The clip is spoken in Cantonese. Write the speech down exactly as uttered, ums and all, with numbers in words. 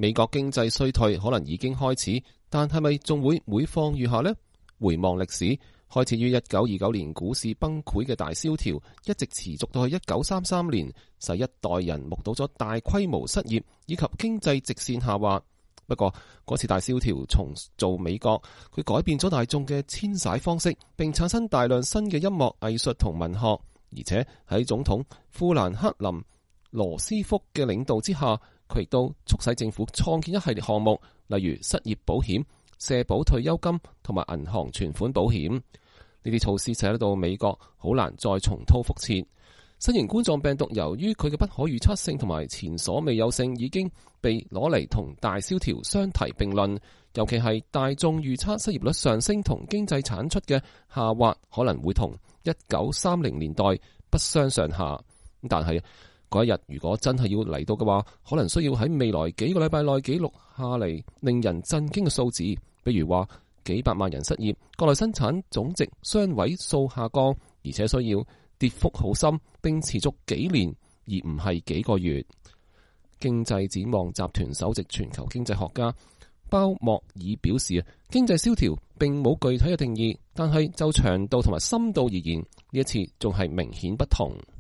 美國經濟衰退可能已經開始，但係咪仲會每況愈下呢？回望歷史，開始於一九二九年股市崩潰嘅大蕭條，一直持續到去一九三三年，使一代人目睹咗大規模失業以及經濟直線下滑。不過嗰次大蕭條重造美國，佢改變咗大眾嘅遷徙方式，並產生大量新嘅音樂、藝術同文學。而且喺總統富蘭克林羅斯福嘅領導之下，佢亦都促使政府創建一系列項目，例如失業保險、社保退休金同埋銀行存款保險。呢啲措施使得到美國好難再重蹈覆轍。新型冠狀病毒由於佢嘅不可預測性同埋前所未有性，已經被攞嚟同大蕭條相提並論。尤其係大眾預測失業率上升同經濟產出嘅下滑可能會同一九三零年代不相上下。但係嗰一日如果真係要嚟到嘅話，可能需要喺未來幾個禮拜內記錄下嚟令人震驚嘅數字，比如話幾百萬人失業，國內生產總值雙位數下降，而且需要跌幅好深，並持續幾年，而唔係幾個月。經濟展望集團首席全球經濟學家鮑莫爾表示，經濟蕭條並冇具體嘅定義，但係就長度同埋深度而言，呢一次仲係明顯不同。